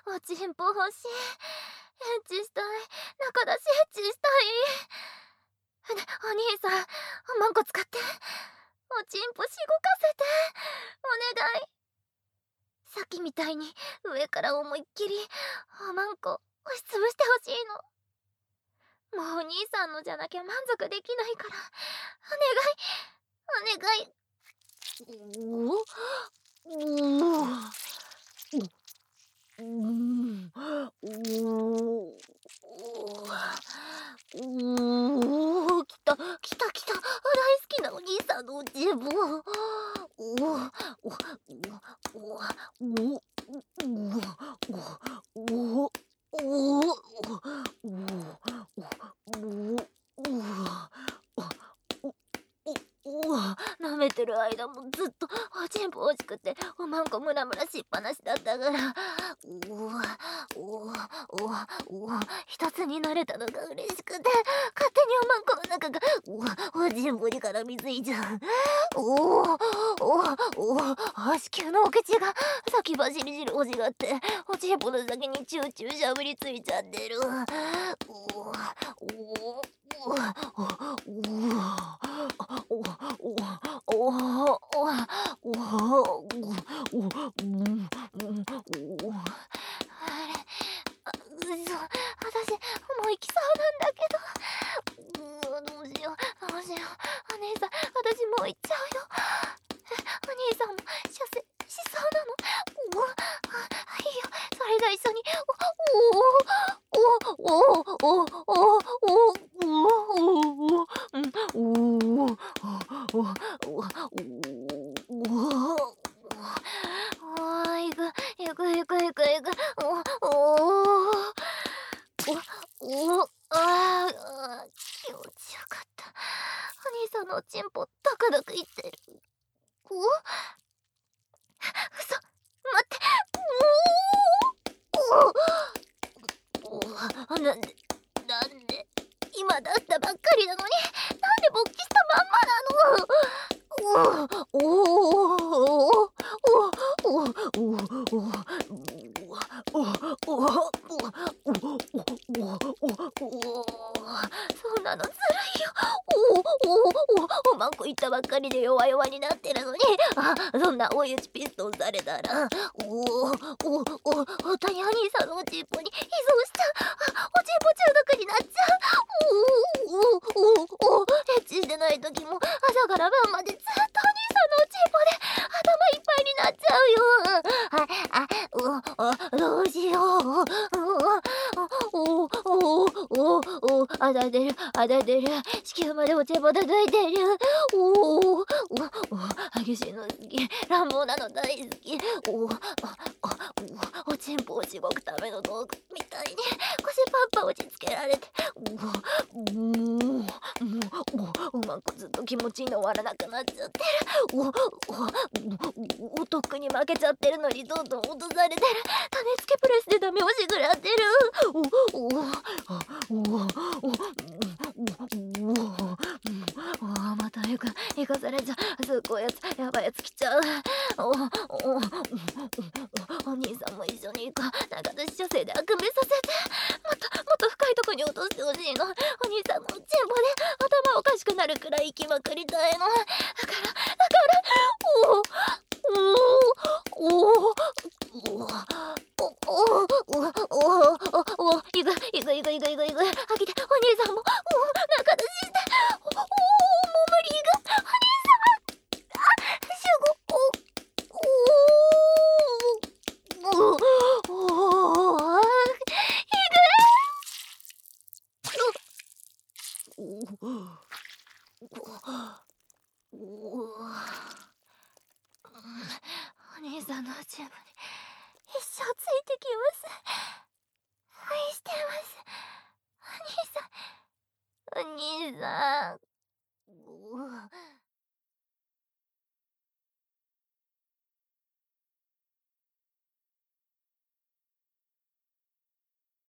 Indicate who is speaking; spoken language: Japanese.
Speaker 1: おちんぽ欲しい。エッチしたい。中だしエッチしたい。お兄さん、おまんこ使って。おちんぽしごかせて。お願い。さっきみたいに上から思いっきりおまんこ押しつぶしてほしいの。もうお兄さんのじゃなきゃ満足できないから。お願い。お願い。おお。おお、来た来た来た。大好きなお兄さんのおちんぽ。おおおおおおお舐めてる間もずっとおちんぽ欲しくておまんこムラムラしっぱなしだったから、一つになれたのが嬉しくて勝手におまんこの中がおちんぽに絡みついちゃう。子宮のお口が先走り汁欲しがっておちんぽの先にチューチューしゃぶりついちゃってる。私もう行きそうなんだけど。どうしようどうしよう。お姉さん、私もう行っちゃうよ。お兄さんも射精しそうなの。いいよ、それじゃ一緒に。いくいくいくいく。気持ちよかった。お兄さんのおちんぽドクドクいってる。嘘、待って。なんで今だったばっかりなのに、なんで勃起したまんまなの。そんなのずるいよ。おまんこいったばっかりで弱々になってるのに、そんな追い打ちピストンされたら、おたにお兄さんのおちんぽに依存しちゃう。おちんぽ中毒になっちゃう。エッチしてない時も朝から晩までずっとお兄さんのおちんぽで頭いっぱいになっちゃうよ。どうしよう。あだ出るあだ出る。子宮までおちんぽ届いてる。激しいの好き、乱暴なの大好き。おちんぽをしごくための道具みたいに腰パンパン落ち着けられて、おまんこずっと気持ちいいの終わらなくなっちゃってる。とっくに負けちゃってるのにどんどん落とされてる。種付けプレスでダメ押し食らってる。また行かされちゃう。すっごいやつ、やばいやつ来ちゃう。お兄さんも一緒に行こう。なんか私射精であくびさせて、もっと深いとこに落としてほしいの。お兄さんのおちんぽで頭おかしくなるくらい行きまくりたいの。だから行く。あ、来て、お兄さんも中出しして。もう無理が。お兄さん、集合。お兄さんのおちんぽに一生ついてきます。愛してます。お兄さん。